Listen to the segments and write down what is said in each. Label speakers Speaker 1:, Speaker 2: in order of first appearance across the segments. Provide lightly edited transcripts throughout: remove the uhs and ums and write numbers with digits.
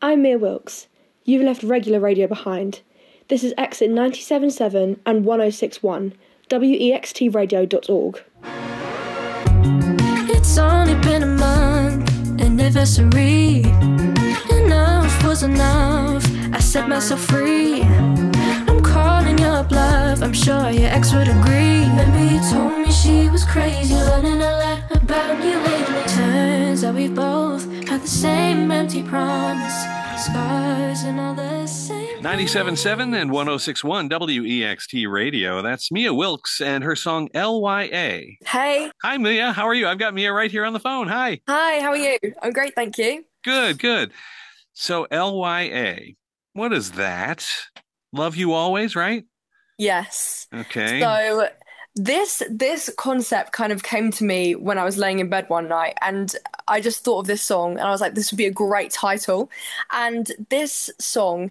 Speaker 1: I'm Mia Wilkes. You've left regular radio behind. This is Exit 97.7 and 106.1, wextradio.org.
Speaker 2: It's only been a month, anniversary. Enough was enough, I set myself free. I'm calling your bluff, I'm sure your ex would agree. Remember you told me she was crazy, learning a lot about you lately. Turns out we both had the same empty promise, scars and all the same.
Speaker 3: 97.7 and 106.1 WEXT Radio. That's Mia Wilkes and her song LYA.
Speaker 4: Hey.
Speaker 3: Hi, Mia. How are you? I've got Mia right here on the phone. Hi.
Speaker 4: Hi, how are you? I'm great, thank you.
Speaker 3: Good. So LYA, what is that? Love you always, right?
Speaker 4: Yes.
Speaker 3: Okay.
Speaker 4: So this concept kind of came to me when I was laying in bed one night, and I just thought of this song and I was like, this would be a great title. And this song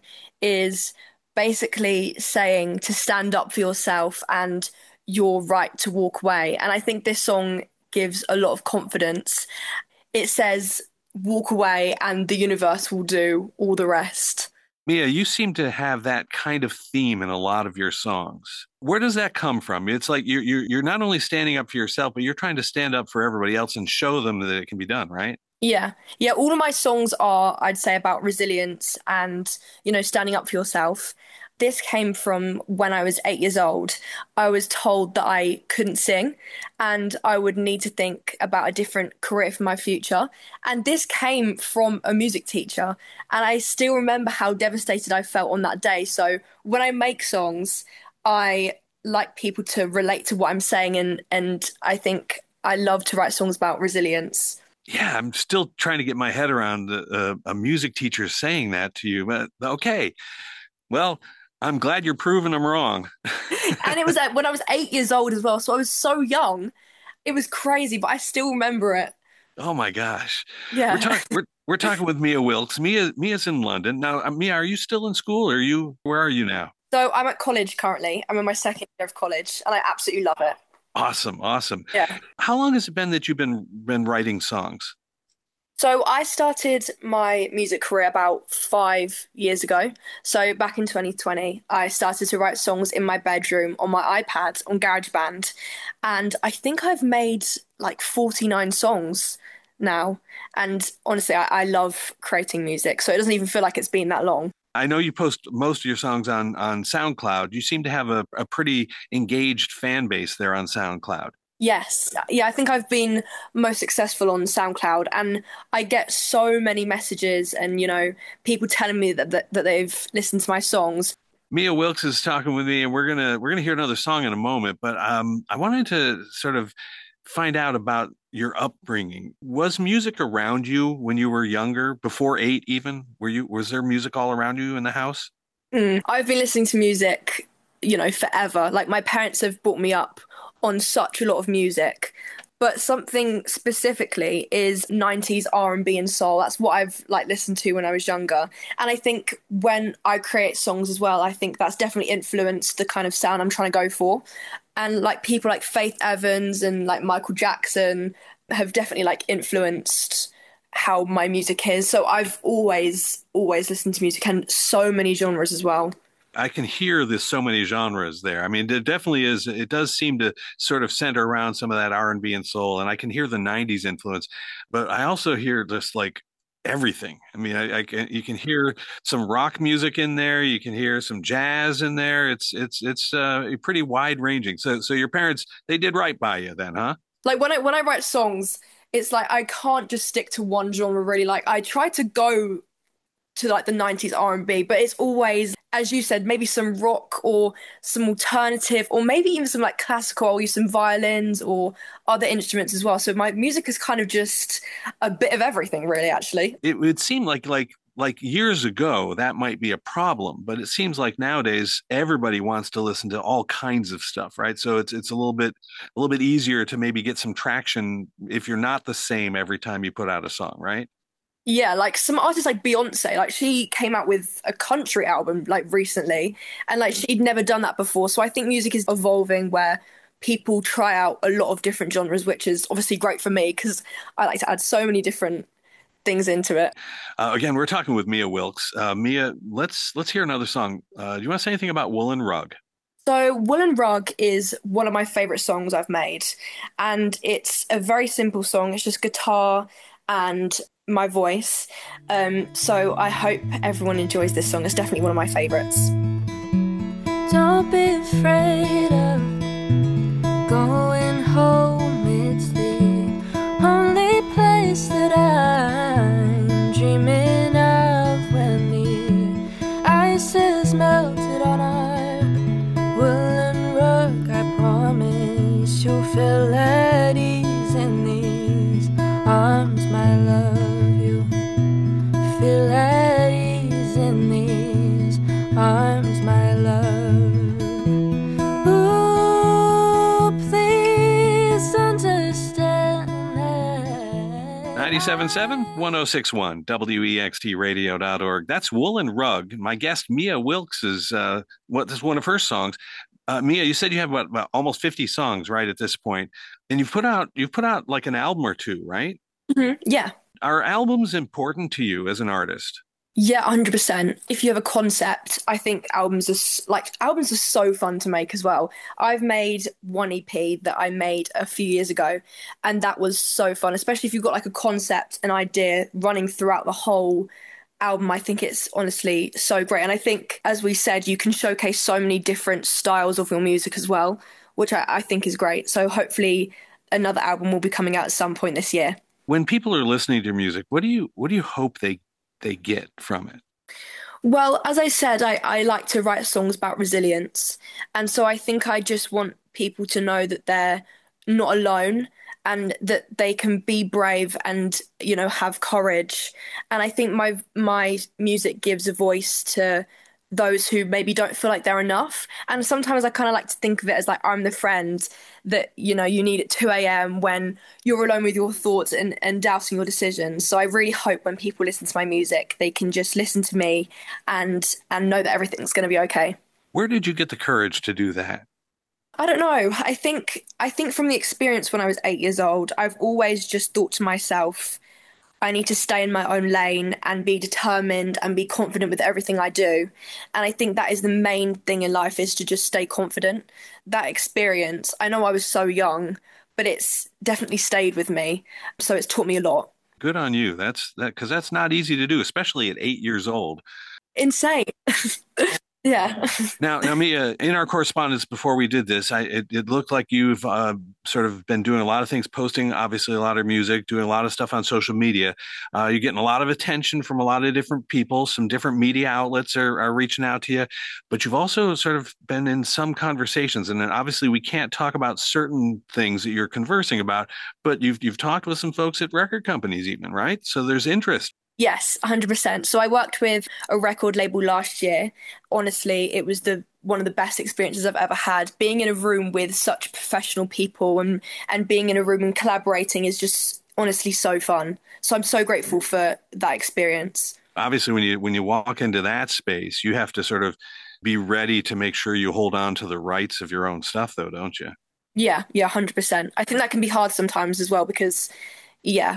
Speaker 4: is basically saying to stand up for yourself and your right to walk away. And I think this song gives a lot of confidence. It says, walk away and the universe will do all the rest.
Speaker 3: Mia, you seem to have that kind of theme in a lot of your songs. Where does that come from? It's like you're not only standing up for yourself, but you're trying to stand up for everybody else and show them that it can be done, right?
Speaker 4: Yeah. All of my songs are, I'd say, about resilience and, standing up for yourself. This came from when I was 8 years old. I was told that I couldn't sing and I would need to think about a different career for my future. And this came from a music teacher. And I still remember how devastated I felt on that day. So when I make songs, I like people to relate to what I'm saying. And I think I love to write songs about resilience.
Speaker 3: Yeah, I'm still trying to get my head around a music teacher saying that to you. But okay, well, I'm glad you're proving them wrong.
Speaker 4: And it was like when I was 8 years old as well. So I was so young. It was crazy, but I still remember it.
Speaker 3: Oh my gosh.
Speaker 4: Yeah.
Speaker 3: We're talking with Mia Wilkes. Mia's in London. Now, Mia, are you still in school or where are you now?
Speaker 4: So I'm at college currently. I'm in my second year of college and I absolutely love it.
Speaker 3: Awesome.
Speaker 4: Yeah.
Speaker 3: How long has it been that you've been writing songs?
Speaker 4: So I started my music career about 5 years ago. So back in 2020, I started to write songs in my bedroom on my iPad on GarageBand. And I think I've made like 49 songs now. And honestly, I love creating music. So it doesn't even feel like it's been that long.
Speaker 3: I know you post most of your songs on SoundCloud. You seem to have a pretty engaged fan base there on SoundCloud.
Speaker 4: Yes. Yeah, I think I've been most successful on SoundCloud and I get so many messages and, people telling me that they've listened to my songs.
Speaker 3: Mia Wilkes is talking with me and we're gonna hear another song in a moment, but I wanted to sort of find out about your upbringing. Was music around you when you were younger, before 8 even? Was there music all around you in the house?
Speaker 4: I've been listening to music, forever. Like my parents have brought me up on such a lot of music, but something specifically is 90s R&B and soul. That's what I've listened to when I was younger. And I think when I create songs as well, I think that's definitely influenced the kind of sound I'm trying to go for. And people like Faith Evans and Michael Jackson have definitely influenced how my music is. So I've always listened to music and so many genres as well.
Speaker 3: I can hear there's so many genres there. I mean, it definitely is. It does seem to sort of center around some of that R&B and soul, and I can hear the 90s influence, but I also hear just everything. I mean, you can hear some rock music in there. You can hear some jazz in there. It's pretty wide ranging. So your parents, they did right by you then, huh?
Speaker 4: When I write songs, it's I can't just stick to one genre really. I try to go to the 90s R&B, but it's always, as you said, maybe some rock or some alternative or maybe even some classical. I'll use some violins or other instruments as well. So my music is kind of just a bit of everything really, actually.
Speaker 3: It would seem like years ago that might be a problem, but it seems like nowadays everybody wants to listen to all kinds of stuff, right? So it's a little bit easier to maybe get some traction if you're not the same every time you put out a song, right?
Speaker 4: Yeah, some artists like Beyonce, she came out with a country album recently and she'd never done that before. So I think music is evolving where people try out a lot of different genres, which is obviously great for me because I like to add so many different things into it.
Speaker 3: Again, we're talking with Mia Wilkes. Mia, let's hear another song. Do you want to say anything about Woolen Rug?
Speaker 4: So, Woolen Rug is one of my favorite songs I've made, and it's a very simple song. It's just guitar and my voice. So, I hope everyone enjoys this song. It's definitely one of my favorites.
Speaker 2: Don't be afraid of going home. It's the only place that I'm dreaming of when the ice is melted on our woolen rug. I promise you'll feel at ease in these arms, my love. You'll feel at ease in these arms, my love. Ooh, please understand that
Speaker 3: 97.7, 106.1, WEXTradio.org. That's Woolen Rug. My guest, Mia Wilkes, is this is one of her songs. Mia, you said you have about almost 50 songs, right, at this point, and you've put out like an album or two, right?
Speaker 4: Yeah.
Speaker 3: Are albums important to you as an artist?
Speaker 4: Yeah, 100%. If you have a concept, I think albums are so fun to make as well. I've made one EP that I made a few years ago, and that was so fun, especially if you've got like a concept, an idea running throughout the whole album. I think it's honestly so great. And I think, as we said, you can showcase so many different styles of your music as well, which I think is great. So hopefully another album will be coming out at some point this year.
Speaker 3: When people are listening to your music, what do you hope they get from it?
Speaker 4: Well, as I said, I like to write songs about resilience. And so I think I just want people to know that they're not alone and that they can be brave and, have courage. And I think my music gives a voice to those who maybe don't feel like they're enough. And sometimes I kind of like to think of it as like I'm the friend that, you need at 2 a.m. when you're alone with your thoughts and doubting your decisions. So I really hope when people listen to my music, they can just listen to me and know that everything's going to be okay.
Speaker 3: Where did you get the courage to do that?
Speaker 4: I don't know. I think from the experience when I was 8 years old, I've always just thought to myself, I need to stay in my own lane and be determined and be confident with everything I do. And I think that is the main thing in life, is to just stay confident. That experience, I know I was so young, but it's definitely stayed with me. So it's taught me a lot.
Speaker 3: Good on you. Because that's not easy to do, especially at 8 years old.
Speaker 4: Insane. Yeah.
Speaker 3: Now, Mia, in our correspondence before we did this, it looked like you've sort of been doing a lot of things, posting obviously a lot of music, doing a lot of stuff on social media. You're getting a lot of attention from a lot of different people. Some different media outlets are reaching out to you, but you've also sort of been in some conversations. And then obviously we can't talk about certain things that you're conversing about, but you've talked with some folks at record companies even, right? So there's interest.
Speaker 4: Yes, 100%. So I worked with a record label last year. Honestly, it was one of the best experiences I've ever had. Being in a room with such professional people and being in a room and collaborating is just honestly so fun. So I'm so grateful for that experience.
Speaker 3: Obviously, when you walk into that space, you have to sort of be ready to make sure you hold on to the rights of your own stuff, though, don't you?
Speaker 4: Yeah, 100%. I think that can be hard sometimes as well because, I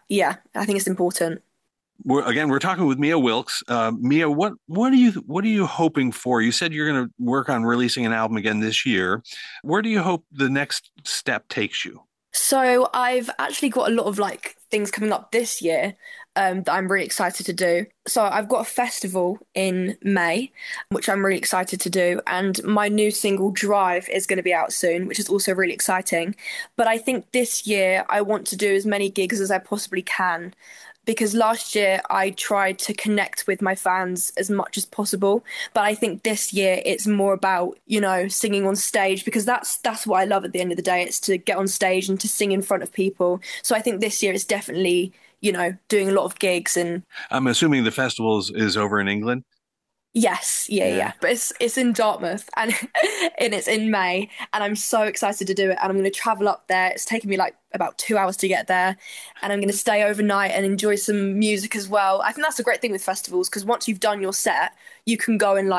Speaker 4: think it's important.
Speaker 3: We're talking with Mia Wilkes. Mia, what are you hoping for? You said you're going to work on releasing an album again this year. Where do you hope the next step takes you?
Speaker 4: So I've actually got a lot of things coming up this year that I'm really excited to do. So I've got a festival in May, which I'm really excited to do. And my new single Drive is going to be out soon, which is also really exciting. But I think this year I want to do as many gigs as I possibly can, because last year I tried to connect with my fans as much as possible. But I think this year it's more about, singing on stage, because that's what I love at the end of the day. It's to get on stage and to sing in front of people. So I think this year it's definitely, doing a lot of gigs. And
Speaker 3: I'm assuming the festival is over in England?
Speaker 4: Yes, yeah. But it's in Dartmouth and it's in May, and I'm so excited to do it. And I'm going to travel up there. It's taken me about 2 hours to get there, and I'm going to stay overnight and enjoy some music as well. I think that's a great thing with festivals, because once you've done your set, you can go and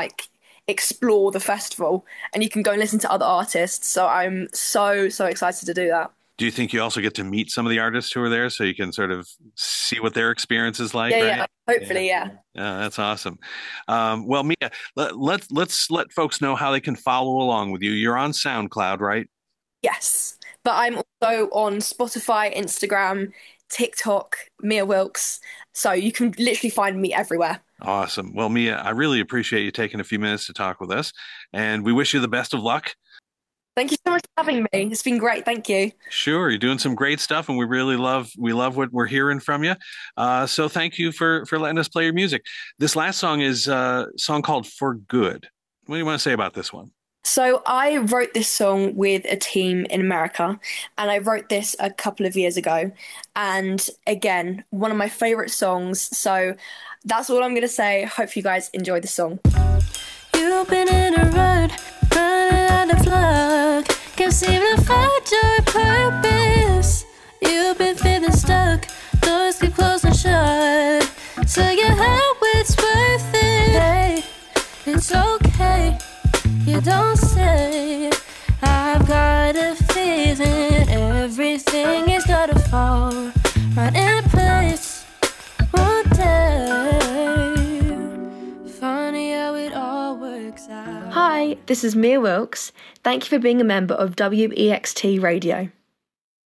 Speaker 4: explore the festival, and you can go and listen to other artists. So I'm so excited to do that.
Speaker 3: Do you think you also get to meet some of the artists who are there so you can sort of see what their experience is like,
Speaker 4: Yeah,
Speaker 3: right?
Speaker 4: yeah. Hopefully, yeah.
Speaker 3: Yeah, that's awesome. Well, Mia, let's let folks know how they can follow along with you. You're on SoundCloud, right?
Speaker 4: Yes. But I'm also on Spotify, Instagram, TikTok, Mia Wilkes. So you can literally find me everywhere.
Speaker 3: Awesome. Well, Mia, I really appreciate you taking a few minutes to talk with us, and we wish you the best of luck.
Speaker 4: Thank you so much for having me. It's been great. Thank you.
Speaker 3: Sure, you're doing some great stuff, and we love what we're hearing from you. So thank you for letting us play your music. This last song is a song called "For Good." What do you want to say about this one?
Speaker 4: So I wrote this song with a team in America, and I wrote this a couple of years ago. And again, one of my favorite songs. So that's all I'm going to say. Hope you guys enjoy the song.
Speaker 2: You've been in a rut, running out of luck. Can't seem to find your purpose. You've been feeling stuck, doors keep closing shut. So you hope it's worth it. Hey, it's okay, you don't say. I've got a feeling everything is gonna fall right in place one day. Funny how it all works out.
Speaker 1: Hi, this is Mia Wilkes. Thank you for being a member of WEXT Radio.